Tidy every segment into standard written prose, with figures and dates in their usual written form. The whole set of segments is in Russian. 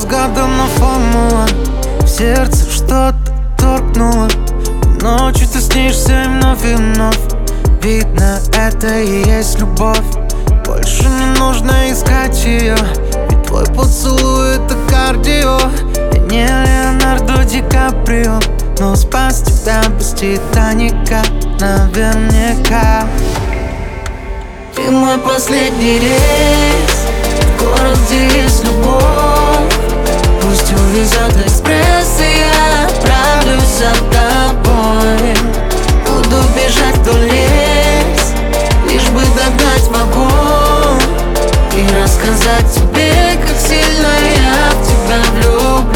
неразгаданная формула. В сердце что-то торкнуло. Ночью ты снишься и вновь. Видно, это и есть любовь. Больше не нужно искать ее, ведь твой поцелуй — это кардио. Я не Леонардо Ди Каприо, но спас тебя без Титаника наверняка. Ты мой последний рейс в город, где есть любовь. Пусть увезет экспресс, и я отправлюсь за тобой. Буду бежать вдоль лес, лишь бы догнать вагон и рассказать тебе, как сильно я в тебя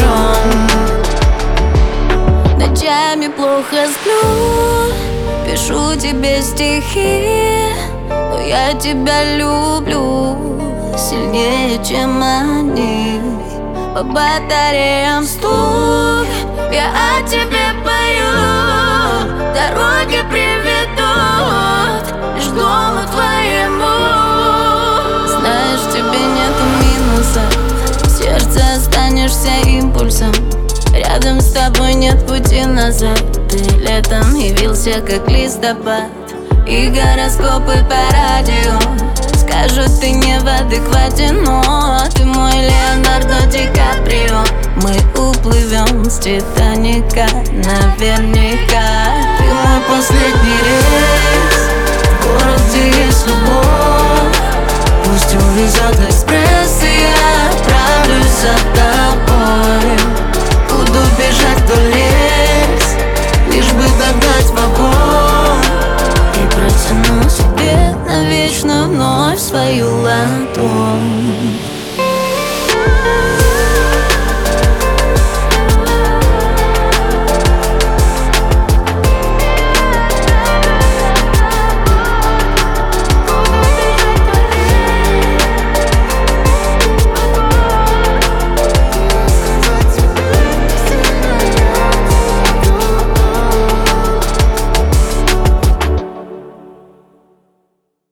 влюблен. Ночами плохо сплю, пишу тебе стихи, но я тебя люблю сильнее, чем они. По батареям стук, я о тебе пою. Дороги приведут лишь к дому твоему. Знаешь, в тебе нету минусов, в сердце останешься импульсом. Рядом с тобой нет пути назад. Ты летом явился, как листопад, и гороскопы по радио скажут, ты не в адеквате, но ты мой Леонардо Ди Каприо. Мы уплывем с Титаника наверняка.